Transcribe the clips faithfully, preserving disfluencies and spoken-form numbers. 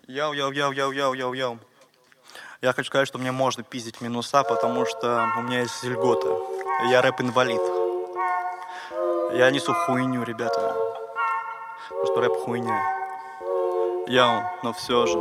Йоу-йоу-йоу-йоу-йоу-йоу-йоу. Я хочу сказать, что мне можно пиздить минуса, потому что у меня есть льготы. Я рэп-инвалид. Я несу хуйню, ребята. Потому что рэп хуйня. Йоу, но все же.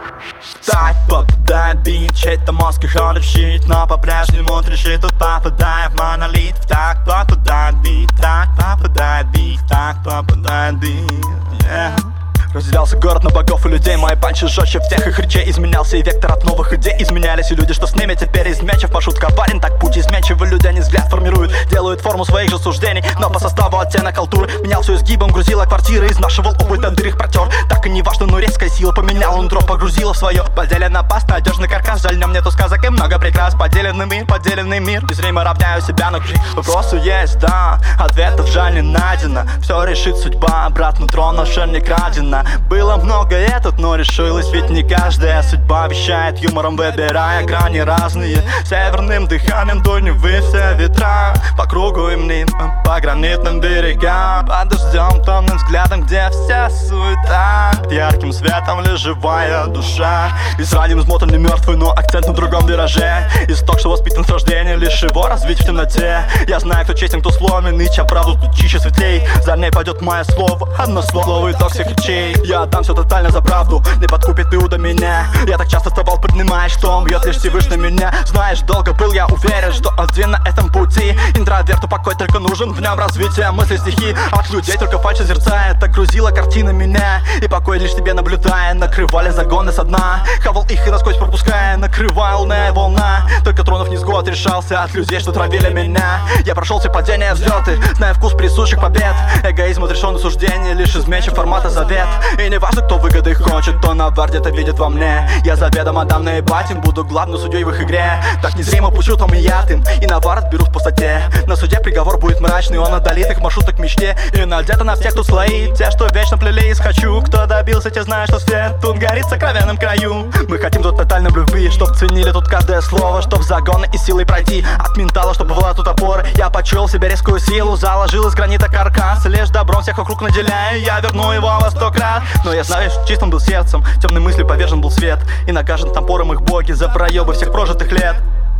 Так попадает бит, чей-то мозг их щит, но по-прежнему трещит, тут попадая в монолит. Так попадает бит, так попадает бит, так попадает бит, yeah. Разделялся город на богов и людей. Мои панчи жестче в тех их речей. Изменялся и вектор от новых идей. Изменялись и люди, что с ними теперь изменчив. Пошутка парень, так путь изменчивый. Люди, они взгляд формируют, делают форму своих же суждений. Но по составу оттенок халтуры менял все изгибом, грузила квартиры. Изнашивал обувь, до дыр их протер. Так и не важно, но резкая сила поменяла, он дров погрузила в свое. Поделена паст, надежный каркас. Жаль, нам нету сказок и много прикрас. Поделенный мир, поделенный мир. Незримо равняю себя, но вопросы есть, да. Ответов жаль не найдено. Все решит судьба, обратно трон уже не крадено. Было много этот, но решилось, ведь не каждая судьба вещает юмором, выбирая грани разные. Северным дыханием дуй Невы все ветра. По кругу и млин, по гранитным берегам. Под дождем, томным взглядом, где вся суета. Под ярким светом лишь живая душа. Изранен, измотан, не мертвый, но акцент на другом вираже. Исток, что воспитан с рождения, лишь его развить в темноте. Я знаю, кто честен, кто сломен, и чья правда тут чище светлей. За ней пойдет мое слово, одно слово, итог всех речей. Я отдам все тотально за правду, не подкупит Иуда меня. Я так часто с тобой поднимаешь, что он бьет лишь Всевышний меня. Знаешь, долго был я уверен, что один на этом пути. Интроверту покой только нужен, в нем развитие мысли, стихи. От людей только фальшь созерцает, так грузила картина меня. И покой лишь тебе наблюдая, накрывали загоны со дна. Хавал их и насквозь пропуская, накрывая лунная волна. Только тронув низгод решался от людей, что травили меня. Я прошел все падения, взлеты, зная вкус присущих побед. Эгоизм, отрешенное суждение, лишь изменчив формата завет. И не важно, кто выгоды хочет, то навар где-то видит во мне. Я заведомо дам наебать им, буду главной судьей в их игре. Так незримо пущу том и яд им, и навар отберу в пустоте. На суде приговор будет мрачный, он отдалит их маршрута к мечте. И надето на всех тут слои, те, что вечно плелись. Хочу, кто добился, те знают, что свет тут горит в сокровенном краю. Мы хотим тут тотальной любви, чтоб ценили тут каждое слово, чтоб загоны и силой пройти от ментала, чтобы была тут опора. Я почуял в себе резкую силу, заложил из гранита каркас. Лишь добром всех вокруг наделяя, я верну его во сто крат. Но я знаю, что чистым был сердцем, темной мыслью повержен был свет. И накажен топором их боги за проебы всех прожитых лет.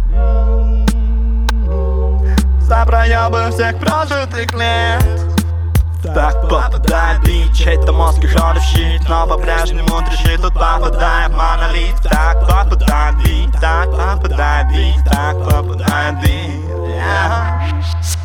За проебы всех прожитых лет. Так попадает бит, чей-то мозг их щит, но по-прежнему трещит, тут попадая в монолит. Так попадает бит, так попадает бит, так попадает бит, yeah.